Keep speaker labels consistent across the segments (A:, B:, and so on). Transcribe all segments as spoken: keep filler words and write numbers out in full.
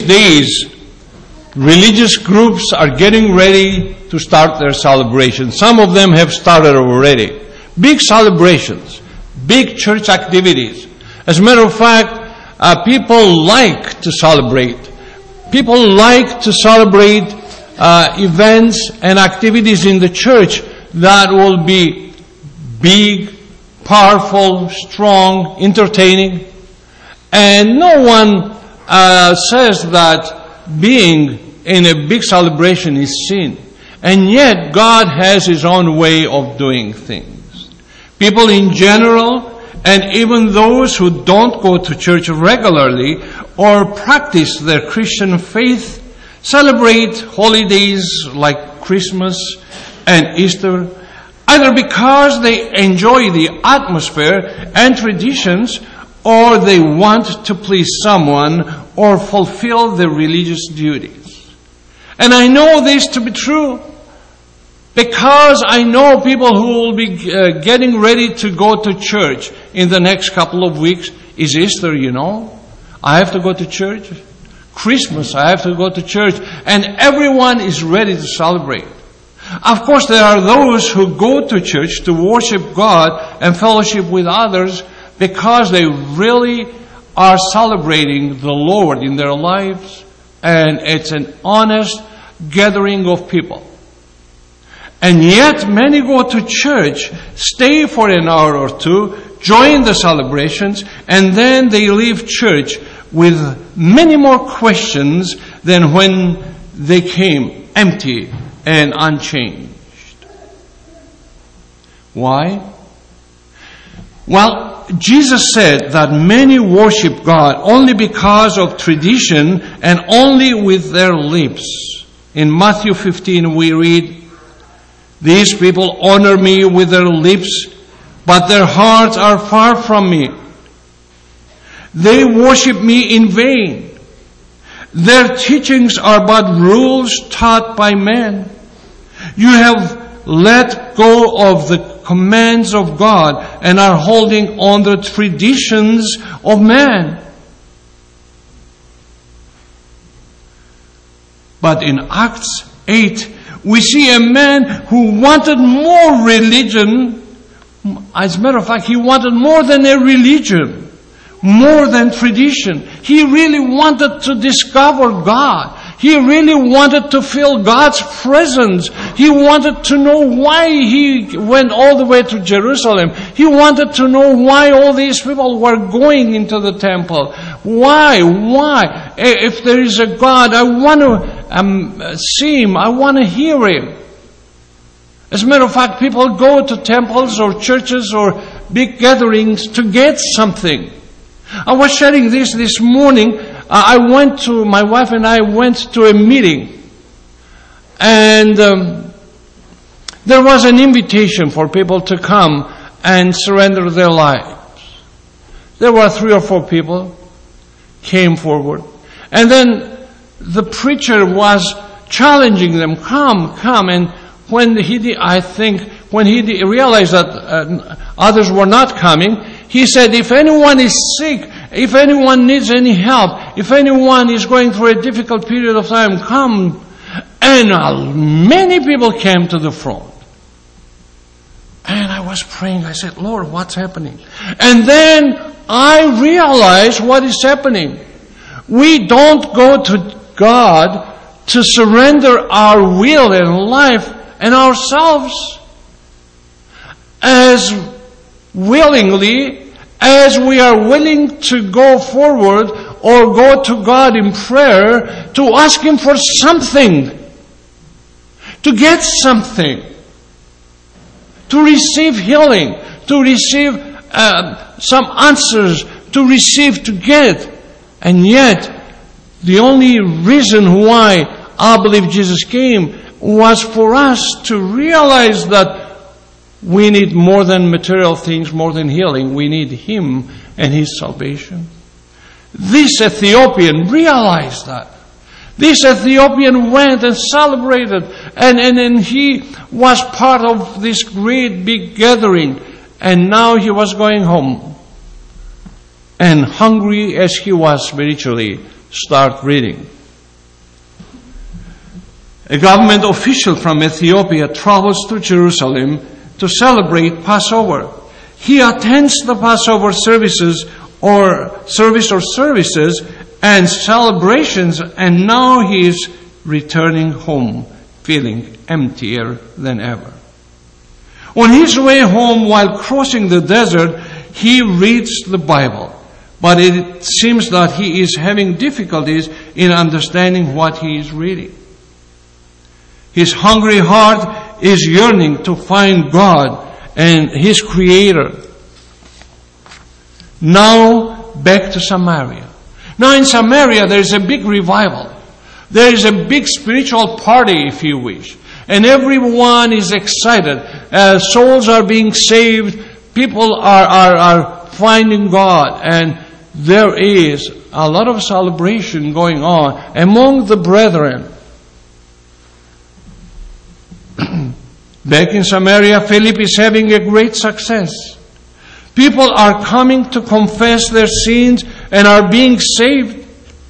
A: Days, religious groups are getting ready to start their celebrations. Some of them have started already. Big celebrations, big church activities. As a matter of fact, uh, people like to celebrate. People like to celebrate uh, events and activities in the church that will be big, powerful, strong, entertaining. And no one uh, says that being in a big celebration is sin. And yet God has His own way of doing things. People in general, and even those who don't go to church regularly or practice their Christian faith, celebrate holidays like Christmas and Easter, either because they enjoy the atmosphere and traditions, or they want to please someone or fulfill their religious duties. And I know this to be true because I know people who will be uh, getting ready to go to church in the next couple of weeks. Is Easter, you know. I have to go to church. Christmas, I have to go to church. And everyone is ready to celebrate. Of course, there are those who go to church to worship God and fellowship with others because they really are celebrating the Lord in their lives, and it's an honest gathering of people. And yet many go to church, stay for an hour or two, join the celebrations, and then they leave church with many more questions than when they came, empty and unchanged. Why? Well, Jesus said that many worship God only because of tradition and only with their lips. In Matthew fifteen we read, "These people honor me with their lips, but their hearts are far from me. They worship me in vain. Their teachings are but rules taught by men. You have let go of the commands of God and are holding on the traditions of man." But in Acts eight, we see a man who wanted more religion. As a matter of fact, he wanted more than a religion, more than tradition. He really wanted to discover God. He really wanted to feel God's presence. He wanted to know why he went all the way to Jerusalem. He wanted to know why all these people were going into the temple. Why? Why? If there is a God, I want to um, see Him. I want to hear Him. As a matter of fact, people go to temples or churches or big gatherings to get something. I was sharing this this morning. I went to, my wife and I went to a meeting, and um, there was an invitation for people to come and surrender their lives. There were three or four people came forward, and then the preacher was challenging them, come, come, and when he did, I think, when he did, realized that uh, others were not coming, he said, if anyone is sick, if anyone needs any help, if anyone is going through a difficult period of time, come. And uh, many people came to the front. And I was praying. I said, Lord, what's happening? And then I realized what is happening. We don't go to God to surrender our will and life and ourselves as willingly as we are willing to go forward or go to God in prayer to ask Him for something, to get something, to receive healing, to receive uh, some answers, to receive, to get. And yet, the only reason why I believe Jesus came was for us to realize that we need more than material things, more than healing. We need Him and His salvation. This Ethiopian realized that. This Ethiopian went and celebrated, and, and, and he was part of this great big gathering, and now he was going home. And hungry as he was spiritually, start reading. A government official from Ethiopia travels to Jerusalem to celebrate Passover. He attends the Passover services or service or services and celebrations, and now he is returning home feeling emptier than ever. On his way home, while crossing the desert, he reads the Bible, but it seems that he is having difficulties in understanding what he is reading. His hungry heart is yearning to find God and His Creator. Now, back to Samaria. Now in Samaria, there is a big revival. There is a big spiritual party, if you wish. And everyone is excited. Uh, souls are being saved. People are, are, are finding God. And there is a lot of celebration going on among the brethren. Back in Samaria, Philip is having a great success. People are coming to confess their sins and are being saved.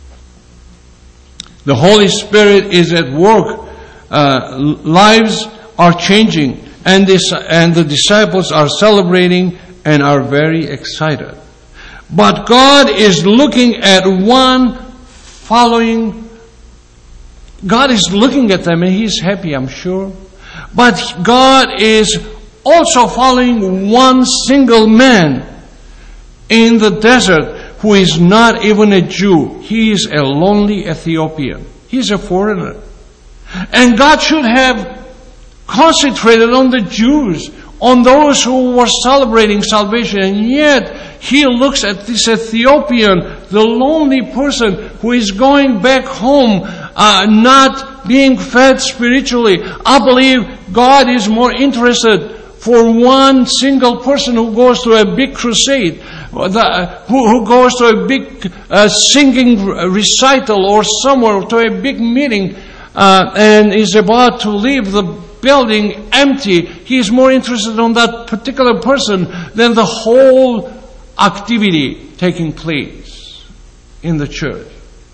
A: The Holy Spirit is at work. Uh, lives are changing, and this and the disciples are celebrating and are very excited. But God is looking at one following. God is looking at them, and He's happy, I'm sure. But God is also following one single man in the desert who is not even a Jew. He is a lonely Ethiopian. He's a foreigner. And God should have concentrated on the Jews, on those who were celebrating salvation. And yet, He looks at this Ethiopian, the lonely person who is going back home, uh, not being fed spiritually. I believe God is more interested for one single person who goes to a big crusade, the, who, who goes to a big uh, singing recital or somewhere to a big meeting uh, and is about to leave the building empty. He is more interested in that particular person than the whole activity taking place in the church.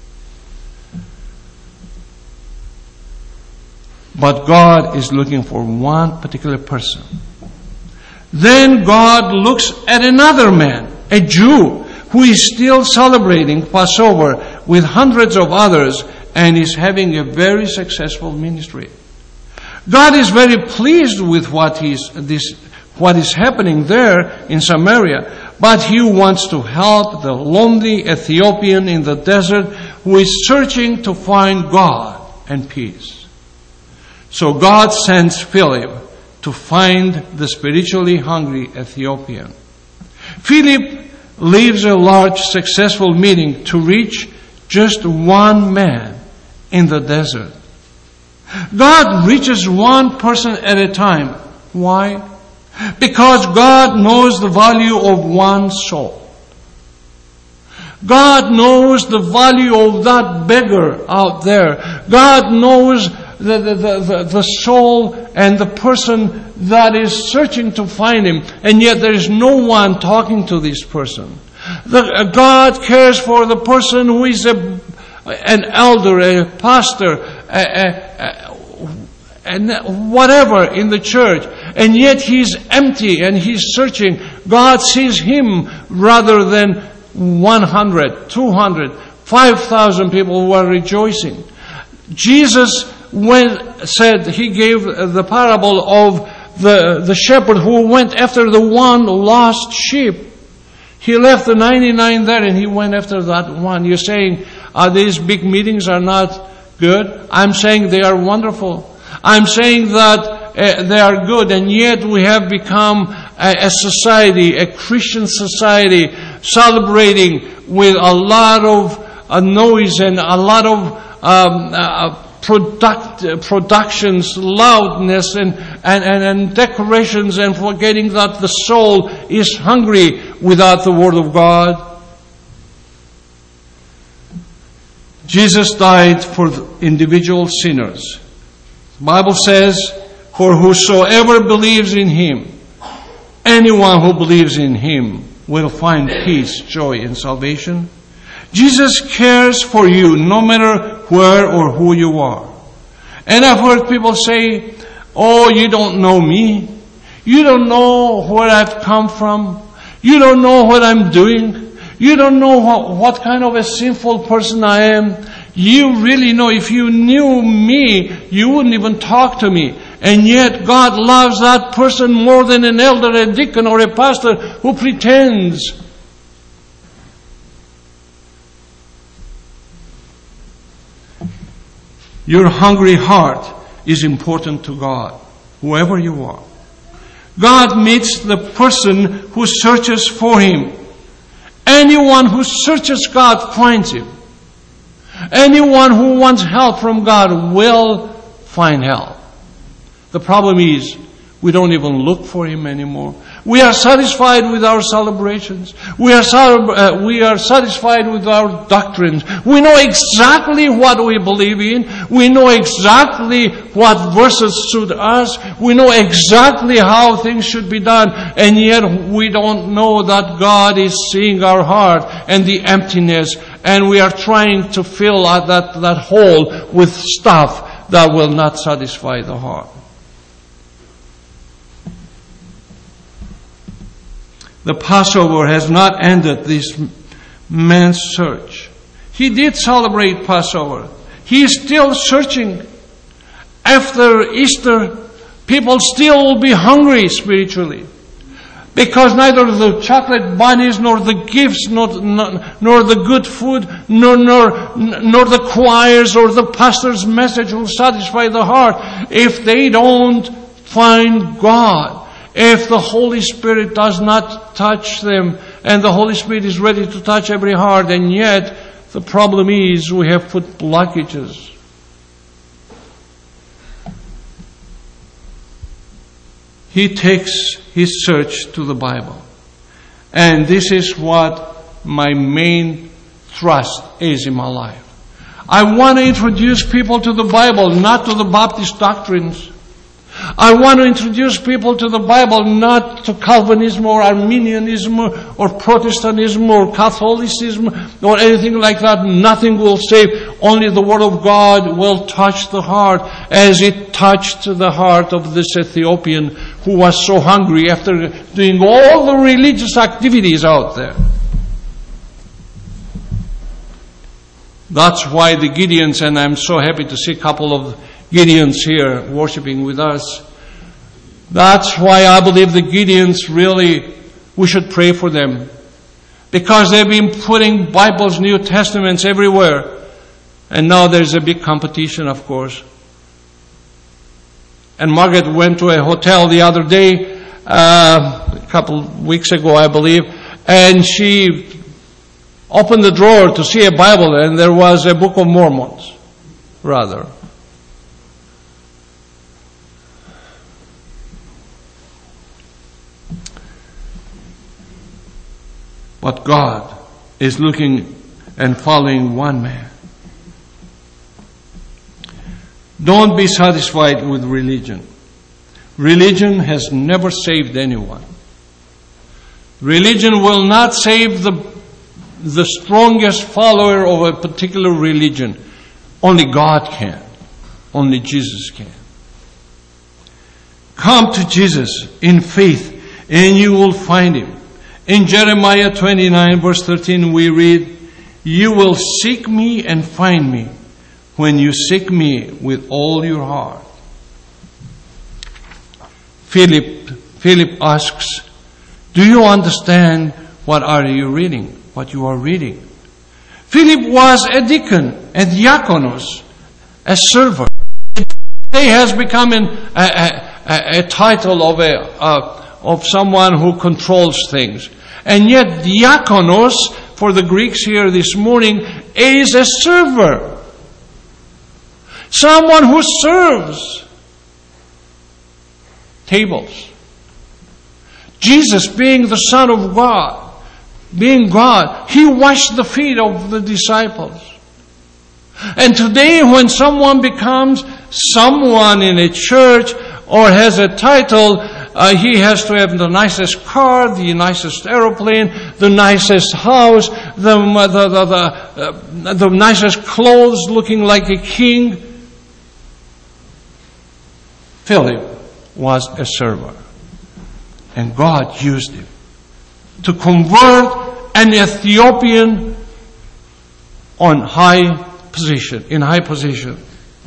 A: But God is looking for one particular person. Then God looks at another man, a Jew, who is still celebrating Passover with hundreds of others and is having a very successful ministry. God is very pleased with what is this, what is happening there in Samaria, but He wants to help the lonely Ethiopian in the desert who is searching to find God and peace. So God sends Philip to find the spiritually hungry Ethiopian. Philip leaves a large successful meeting to reach just one man in the desert. God reaches one person at a time. Why? Because God knows the value of one soul. God knows the value of that beggar out there. God knows the, the, the, the soul and the person that is searching to find Him, and yet there is no one talking to this person. The, uh, God cares for the person who is a, an elder, a pastor, a, a, a, and whatever in the church, and yet he's empty and he's searching. God sees him rather than one hundred, two hundred, five thousand people who are rejoicing. Jesus went, said, He gave the parable of the, the shepherd who went after the one lost sheep. He left the ninety-nine there and he went after that one. You're saying, uh, these big meetings are not good? I'm saying they are wonderful. I'm saying that uh, they are good, and yet we have become a, a society, a Christian society, celebrating with a lot of uh, noise and a lot of um, uh, product, uh, productions, loudness, and, and, and, and decorations, and forgetting that the soul is hungry without the Word of God. Jesus died for individual sinners. The Bible says, for whosoever believes in Him, anyone who believes in Him will find peace, joy, and salvation. Jesus cares for you no matter where or who you are. And I've heard people say, oh, you don't know me. You don't know where I've come from. You don't know what I'm doing. You don't know what, what kind of a sinful person I am. You really know, if you knew me, you wouldn't even talk to me. And yet God loves that person more than an elder, a deacon, or a pastor who pretends. Your hungry heart is important to God, whoever you are. God meets the person who searches for Him. Anyone who searches God finds Him. Anyone who wants help from God will find help. The problem is, we don't even look for Him anymore. We are satisfied with our celebrations. We are, uh, we are satisfied with our doctrines. We know exactly what we believe in. We know exactly what verses suit us. We know exactly how things should be done. And yet we don't know that God is seeing our heart and the emptiness. And we are trying to fill out that, that hole with stuff that will not satisfy the heart. The Passover has not ended this man's search. He did celebrate Passover. He is still searching. After Easter, people still will be hungry spiritually. Because neither the chocolate bunnies, nor the gifts, nor, nor the good food, nor, nor, nor the choirs, or the pastor's message will satisfy the heart if they don't find God. If the Holy Spirit does not touch them, and the Holy Spirit is ready to touch every heart, and yet the problem is we have put blockages. He takes his search to the Bible. And this is what my main thrust is in my life. I want to introduce people to the Bible, not to the Baptist doctrines. I want to introduce people to the Bible, not to Calvinism or Arminianism or Protestantism or Catholicism or anything like that. Nothing will save. Only the Word of God will touch the heart, as it touched the heart of this Ethiopian who was so hungry after doing all the religious activities out there. That's why the Gideons, and I'm so happy to see a couple of Gideons here worshiping with us. That's why I believe the Gideons really, we should pray for them. Because they've been putting Bibles, New Testaments everywhere. And now there's a big competition, of course. And Margaret went to a hotel the other day, uh, a couple of weeks ago, I believe, and she opened the drawer to see a Bible, and there was a Book of Mormon, rather. But God is looking and following one man. Don't be satisfied with religion. Religion has never saved anyone. Religion will not save the, the strongest follower of a particular religion. Only God can. Only Jesus can. Come to Jesus in faith and you will find Him. In Jeremiah twenty-nine verse thirteen we read, "You will seek me and find me when you seek me with all your heart." Philip, Philip asks, "Do you understand what are you reading? What you are reading?" Philip was a deacon, a diakonos, a server. Today has become an, a, a, a title of a uh, of someone who controls things. And yet diakonos, for the Greeks here this morning, is a server. Someone who serves tables. Jesus, being the Son of God, being God, He washed the feet of the disciples. And today when someone becomes someone in a church or has a title, Uh, he has to have the nicest car, the nicest airplane, the nicest house, the the the, the, uh, the nicest clothes, looking like a king. Philip was a server, and God used him to convert an Ethiopian on high position, in high position.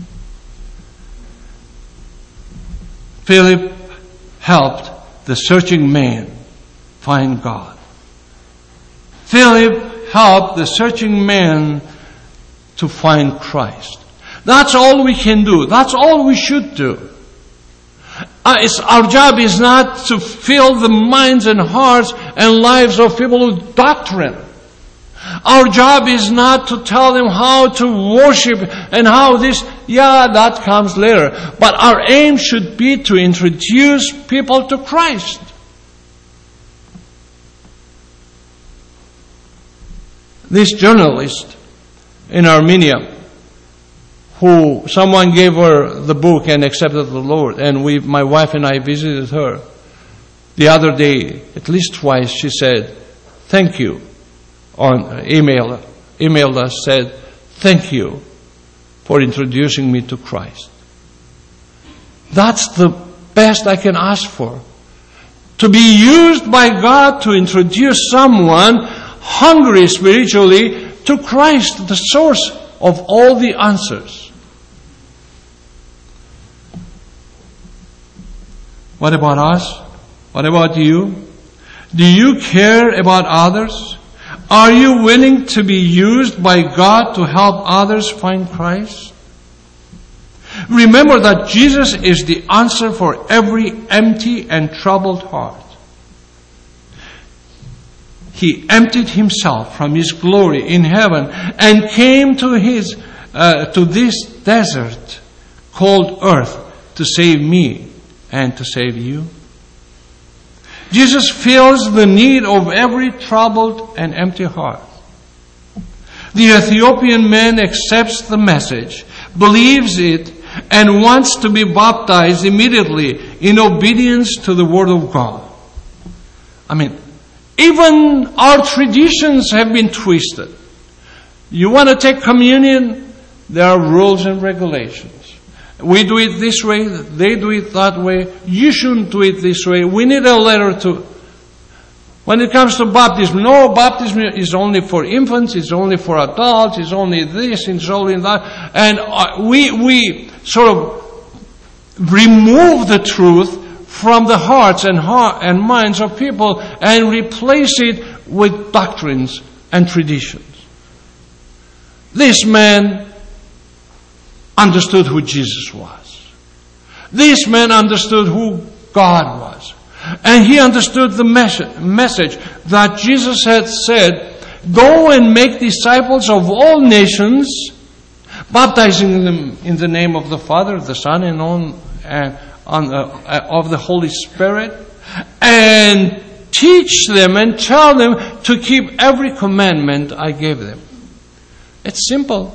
A: Philip helped the searching man find God. Philip helped the searching man to find Christ. That's all we can do. That's all we should do. Uh, it's, our job is not to fill the minds and hearts and lives of people with doctrine. Our job is not to tell them how to worship and how this, yeah, that comes later. But our aim should be to introduce people to Christ. This journalist in Armenia, who someone gave her the book and accepted the Lord, and we, my wife and I visited her the other day, at least twice. She said, "Thank you." On email, emailed us, said, "Thank you for introducing me to Christ." That's the best I can ask for. To be used by God to introduce someone hungry spiritually to Christ, the source of all the answers. What about us? What about you? Do you care about others? Are you willing to be used by God to help others find Christ? Remember that Jesus is the answer for every empty and troubled heart. He emptied himself from his glory in heaven and came to his uh, to this desert called earth to save me and to save you. Jesus fills the need of every troubled and empty heart. The Ethiopian man accepts the message, believes it, and wants to be baptized immediately in obedience to the Word of God. I mean, even our traditions have been twisted. You want to take communion? There are rules and regulations. We do it this way, they do it that way. You shouldn't do it this way. We need a letter to... When it comes to baptism, no, baptism is only for infants, it's only for adults, it's only this, it's only that. And uh, we, we sort of remove the truth from the hearts and, heart and minds of people and replace it with doctrines and traditions. This man understood who Jesus was. This man understood who God was. And he understood the mes- message that Jesus had said, "Go and make disciples of all nations, baptizing them in the name of the Father, the Son, and on, uh, on, uh, of the Holy Spirit, and teach them and tell them to keep every commandment I gave them." It's simple.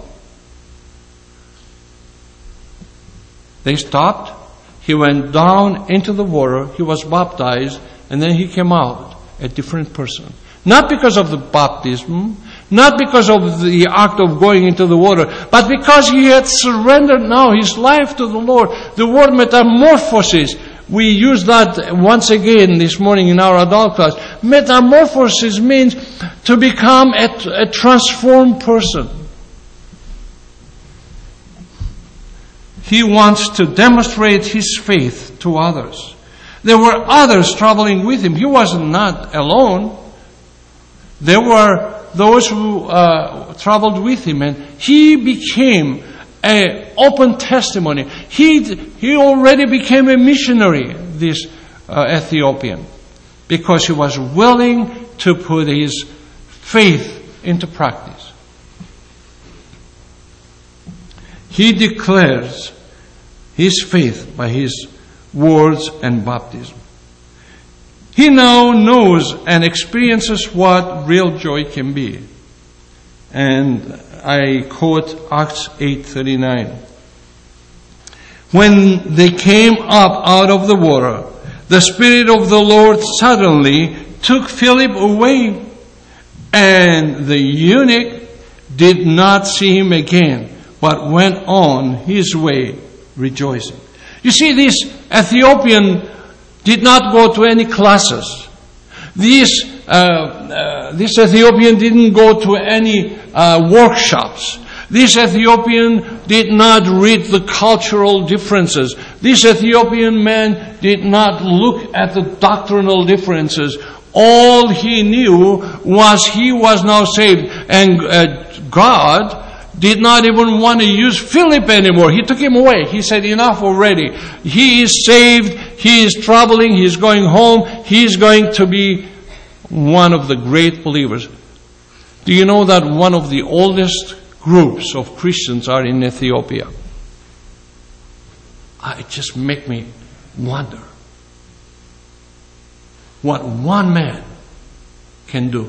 A: They stopped. He went down into the water. He was baptized. And then he came out a different person. Not because of the baptism. Not because of the act of going into the water. But because he had surrendered now his life to the Lord. The word metamorphosis. We use that once again this morning in our adult class. Metamorphosis means to become a, a transformed person. He wants to demonstrate his faith to others. There were others traveling with him. He was not alone. There were those who uh, traveled with him, and he became an open testimony. He he already became a missionary, this uh, Ethiopian, because he was willing to put his faith into practice. He declares his faith by his words and baptism. He now knows and experiences what real joy can be. And I quote Acts eight thirty-nine. When they came up out of the water, the Spirit of the Lord suddenly took Philip away, and the eunuch did not see him again, but went on his way rejoicing. You see, this Ethiopian did not go to any classes. This, uh, uh, this Ethiopian didn't go to any uh, workshops. This Ethiopian did not read the cultural differences. This Ethiopian man did not look at the doctrinal differences. All he knew was he was now saved. And uh, God did not even want to use Philip anymore. He took him away. He said, enough already. He is saved. He is traveling. He is going home. He is going to be one of the great believers. Do you know that one of the oldest groups of Christians are in Ethiopia? It just makes me wonder what one man can do.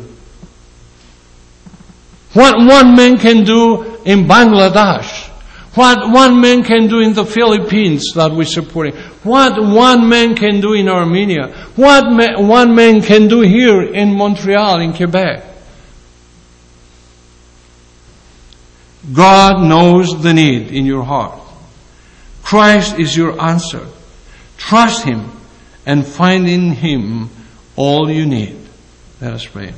A: What one man can do in Bangladesh. What one man can do in the Philippines that we're supporting. What one man can do in Armenia. What ma- one man can do here in Montreal, in Quebec. God knows the need in your heart. Christ is your answer. Trust Him and find in Him all you need. Let us pray.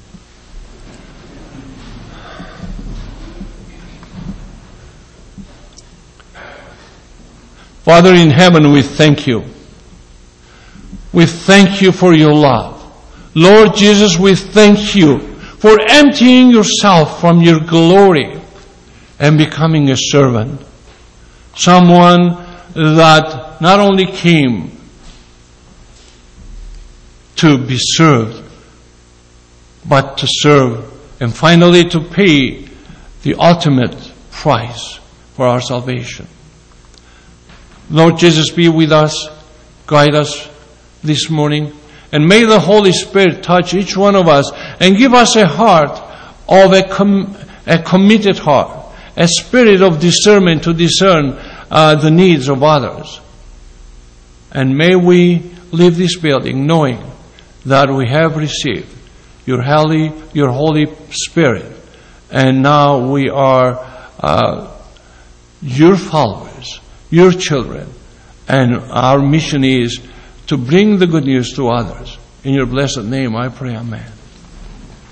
A: Father in heaven, we thank you. We thank you for your love. Lord Jesus, we thank you for emptying yourself from your glory and becoming a servant. Someone that not only came to be served, but to serve and finally to pay the ultimate price for our salvation. Lord Jesus, be with us, guide us this morning, and may the Holy Spirit touch each one of us and give us a heart of a, com- a committed heart, a spirit of discernment to discern uh, the needs of others. And may we leave this building knowing that we have received your holy, your Holy Spirit, and now we are uh, your followers, your children, and our mission is to bring the good news to others. In your blessed name I pray, amen.